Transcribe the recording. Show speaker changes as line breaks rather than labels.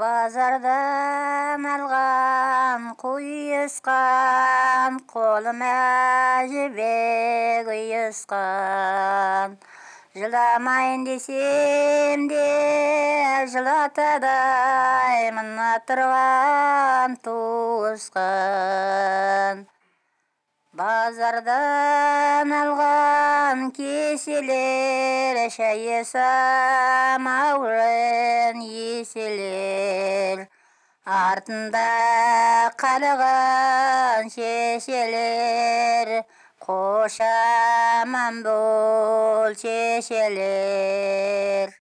Базардан алған құйысқан, қолыма жібек ұйысқан. Жыламайын десем де жылатадай, мына тұрған туысқан. Базардан алған кеселер, шайысам аурын еселер. Артында қалған шешелер, қош аман бол шешелер.